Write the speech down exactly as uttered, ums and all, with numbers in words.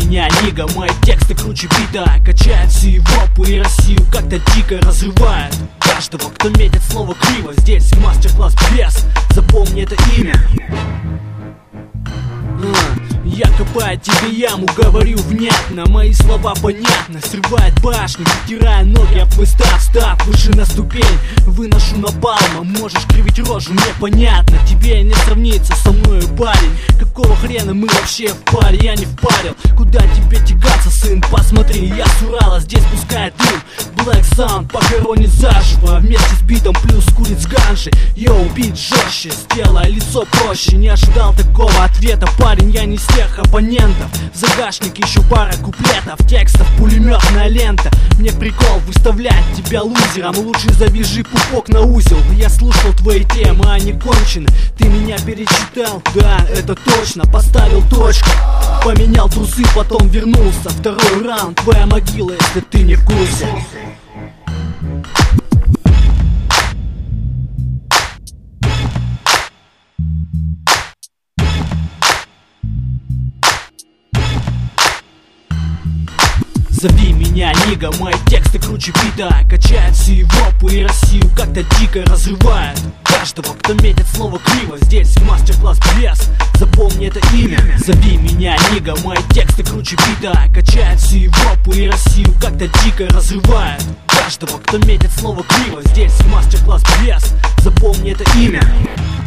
меня, нига, мои тексты круче бита, качают всю Европу и Россию, как-то дико разрывает каждого, кто метит слово криво. Здесь мастер-класс без, запомни это имя. Я копаю тебе яму, говорю внятно, мои слова понятны. Срывает башню, вытирая ноги об выстав, став выше на ступень, выношу напалма. Можешь кривить рожу, мне понятно, тебе не сравнится со мною, парень. Какого хрена мы вообще в паре, я не впарил. Куда тебе тягаться, сын, посмотри, я с Урала, здесь пускает дым. Black Sound похоронит заживо, вместе с битом плюс куриц ганши. Йоу, бит жестче, сделай лицо проще. Не ожидал такого ответа, парень, я не с тех оппонентов. В загашнике еще пара куплетов, текстов, пулеметная лента. Мне прикол выставлять тебя лузером, лучше завяжи пупок на узел. Я слушал твои темы, они кончены. Ты меня перечитал, да, это точно. Поставил точку, поменял трусы, потом вернулся. Второй раунд, твоя могила, если ты не в курсе. Зови меня, нига, мои тексты круче бита, качают всю Европу и Россию, как-то дико разрывает каждого, кто метит слово криво. Здесь мастер-класс без, запомни это имя. Зови меня, нига, мои тексты круче бита, качают всю Европу и Россию, как-то дико разрывает каждого, кто метит слово криво. Здесь мастер-класс без, запомни это имя.